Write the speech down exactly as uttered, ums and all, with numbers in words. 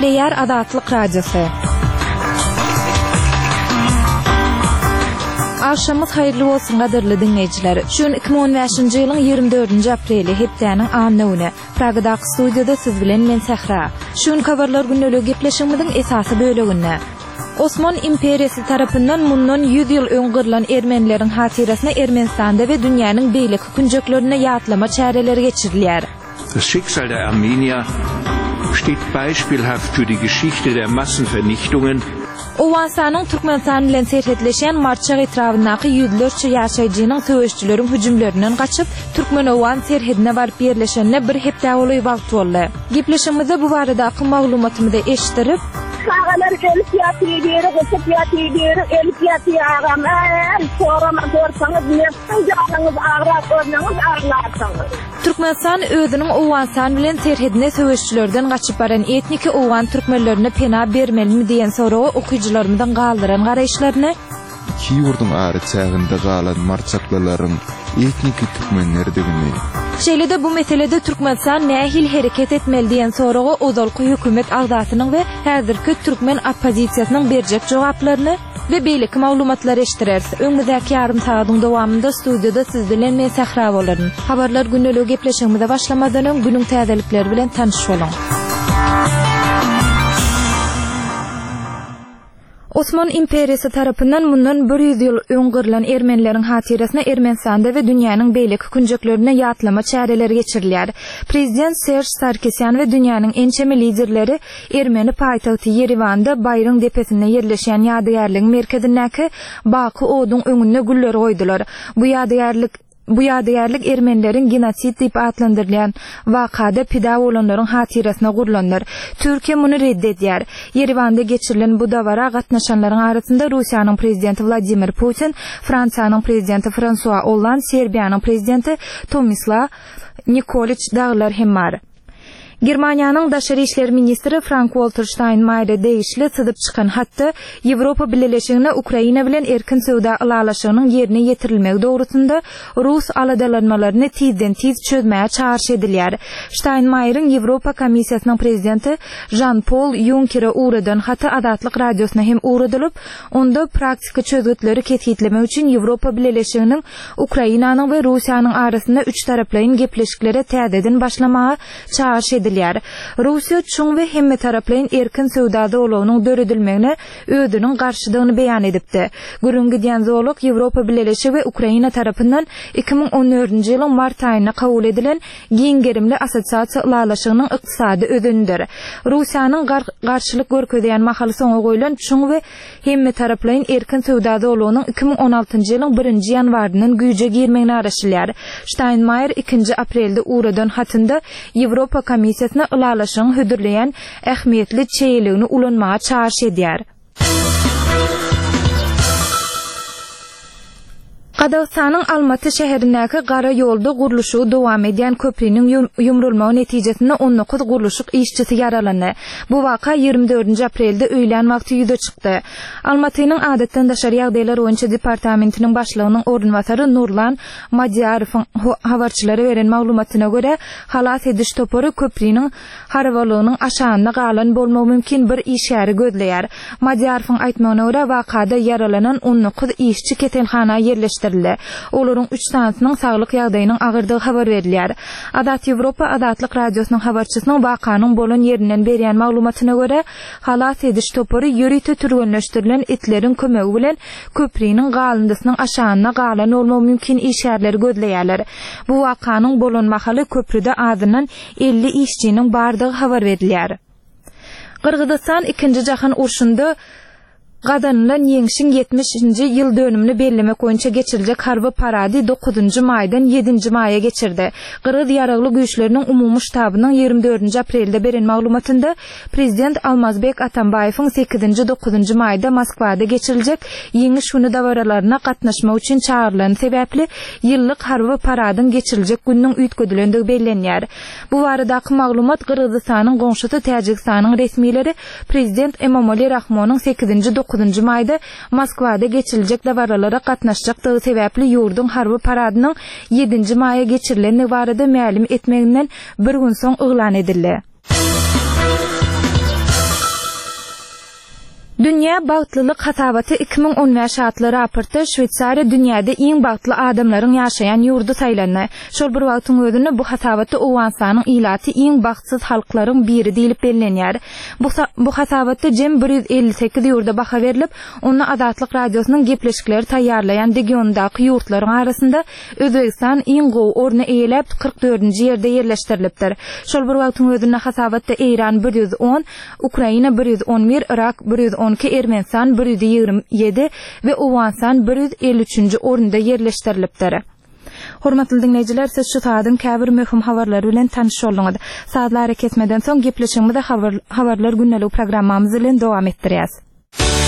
Nükleer Azatlyk Radiosu. Akşamız hayırlı olsun qadarly dinleyijiler. Şun iki bin on beşinji ýylyň ýygrimi dördünji apreli hepdäniň anlygyny Pragada studiyada siz bilen men Sahra. Şun kabarlar günnäli gepleşigimiň esasy böleginde Osman İmperiýasy tarapyndan mundan yüz ýyl öňgürlen ermenileriň hatirasyna Ermenistanda we dünýäniň beýle künjeklerine ýatlama çäreleri geçirilýär. Das Schicksal der Armenier steht beispielhaft für die Geschichte der Massenvernichtungen. Owansanyň Türkmenistan bilen serhetleşen marçak etrafyndaky ýüzlerçe ýaşaýjynyň söwüşçüleriň hüjümlerinden gaçyp Türkmenowan serhedine baryp ýerleşenine bir hepde oluy wagt boldy. Gepleşigimizde bu baradaky maglumatymyzy eşdirip Ağalar gelip yatıydı, geçip yatıydı, elip yatıydı ağam. Eğer sorama görsanız, nefsin canınız ağlar, görünüz ağlarsınız. Türkmenistan özünün Owansan bilen serhedine söwüşçülerden gaçyp baran etniki Owan türkmenlerine pena bermelimi diýen soragy okuyjylarymyzdan galdyran garaýşlaryny iki ýurdun ary çäginde galan marçaklaryň etniki türkmenlerdigini. Şeýlede bu meselede Türkmenistan nähil hereket etmeli diýen soragy ozalky hökümet agzatynyň we häzirki türkmen oppozisiýasynyň berjek jogaplaryny we beýleki maglumatlar eşdirersiz. Öňündäki ýarym saýatyň dowamında studiýada siz bilen men Sahra bolaryn. Habarlar günnäli gepleşigimize başlamadan öň günüň täzelikleri bilen tanyş bolan. Osman İmperiýasy tarapyndan mundan bir yüz ýyl öňgürlen ermenileriň hatirasyna Ermenistanda we dünýäniň beýleki künjeklerine ýatlama çäreleri geçirilýär. Prezident Serj Sarkisyan we dünýäniň ençeme liderleri Ermeni paýtagty Yerewanda Baýryň depesinde ýerleşen ýadygarlyk merkezindäki Baky oduň öňüne güller goýdular. Bu ýadygarlyk Bu ýadygarlyk ermenilerin genosit diýip adlandyrylýan wakada pida bolanlaryň hatirasyna gurulanlar. Türkiýe muny reddedýär. Yerewanda geçirilen bu dawara gatnaşanlaryň arasynda Russiýanyň prezidenti Vladimir Putin, Fransiýanyň prezidenti François Hollande, Serbiýanyň prezidenti Tomislav Nikoliç daglar hem bar. Germaniýanyň daşary işler ministri Frank-Walter Steinmeier deýişli sydyp çykan hatda Ýewropa Birleşigine Ukraina bilen erkin söwda alalaşygynyň ýerine ýetirilmegi dogrusynda Rus aladalanmalaryny tizden tiz çözmäge çağırş edilýär. Steinmeier'iň Ýewropa Komissiýasynyň prezidenti Jean-Paul Juncker'e uradan haty Azatlyk radiosyna hem uradylyp, onda praktiki çözgütleri ketgitlemek üçin Ýewropa Birleşiginiň Ukrainanyň we Russiýanyň arasynda üç taraplaryň gepleşiklere täzeden başlamagy çağırş edilýär. Russiýa çoň we hemme taraplaryň erkin söwdada olagynyň döredilmegine ödünün garşydygyny beýan edipdi. Gürüngi diýen zowluk Ýewropa Birleşigi we Ukraina tarapyndan iki bin on dördünji ýylyň mart aýyna kabul edilen giňgerimli assosiasiýa ulalaşygynyň ykdysady ödündir. Russiýanyň garşylyk görkezýän mahaly soňa goýulan çoň we hemme taraplaryň erkin söwdada olagynyň iki bin on altynjy ýylyň birinji ýanwaryndan güýje girmegine araşylýar. Steinmeier ikinji aprelde uradan hatynda Ýewropa Komissiýasyna ulalaşygyň hödürleýän ähmiýetli çeýeligini ulanmaga çağırş edýär. Qazaqstanyň Almaty şäherindäki gara ýolda guruluşy dowam edýän köprüniň ýumrulmagy netijesinde on dokuz guruluşyk işçisi ýaralandy. Bu waka ýygrimi dördünji aprelde öýlen wagty ýüze çykdy. Almatynyň adatdan daşary ýagdaýlar boýunça departamentiniň başlygynyň ornwatary Nurlan Madyarowyň habarçylary beren maglumatyna görä, halas ediş topory köprüniň harawalygynyň aşagynda galan bolmagy mümkin bir iş ýeri gözleýär. Madyarowyň aýtmagyna görä, wakada yaralanan on dokuz işçi ketelhana ýerleşdirildi. Olaryň üç tanasynyň saglyk ýagdaýynyň agyrdygy habar berilýär. Azat Ýewropa Azatlyk radiosynyň habarçysynyň wakanyň bolan ýerinden berýän maglumatyna görä, halas ediş topory ýörüte türgenleşdirilen etleriň kömegi bilen köprüniň galyndysynyň aşagyna galan bolmagy mümkin işärleri gözleýärler. Bu wakanyň bolan mahaly köprüde azyndan elli işçiniň bardygy habar berilýär. Kırgızistan ikinji jahan urşunda Gazanylan ýeňişiň ýetmişinji ýyl dönümini bellemek boýunça geçiriljek harby parady dokuzunji maýdan ýedinji maýa geçirdi. Qırgız ýaragly güýçleriniň umumy ştabynyň ýygrimi dördünji aprelde beren maglumatynda prezident Almazbek Atambaýewiň sekizinji dokuzunji maýda Moskwada geçiriljek ýeňi şuny dawaralaryna gatnaşmak üçin çağırylany sebäpli ýyllyk harby paradyň geçiriljek günniň üýtgedilendigi bellenýär. Bu baradaky maglumat Qırgızstanyň goňşusy Täjikistanyň resmiýleri prezident Emomali Rahmonyň sekizinji dokuzunji maýda Moskwada geçiriljek dawarlara gatnaşjakdygy sebäpli ýurdun harby paradynyň ýedinji maýa geçirilenligi barada mälim etmeginden bir gün soň yglan edildi. Dünya Bagtlılık Hasabatı iki min on beş adlı raportu Şveýçariýa dünýäde iň bagtly adamlaryň ýaşaýan ýurdu saýlandy. Şol bir wagtyň özünde bu hasabatda Owensanyň ilaty iň bagtsyz halklaryň biri diýilip bellenýär. Bu bu hasabatda jem bir yüz elli sekiz ýurda baha berilip, onu Azatlyk radiosynyň gepleşikleri taýýarlayan regiondaky ýurtlaryň arasynda Özbegistan iň gowy orna eýelip kırk dördünji ýerde ýerleşdirilipdir. Şol bir wagtyň özünde hasabatda Eýran bir yüz on, Ukraina bir yüz on bir, Irak bir yüz on iki, Ermenistan bir yüz ýygrimi ýedi we Owenstan bir yüz elli üçünji orunda ýerleşdirilipdir. Hormatly dinleýijiler, siz şu saatdan käbir möhüm habarlar bilen tanyş boldyňyz. Saatlar ketmeden soň gepleşigimizi habarlar günnelik programmamyz bilen dowam etdirýäs.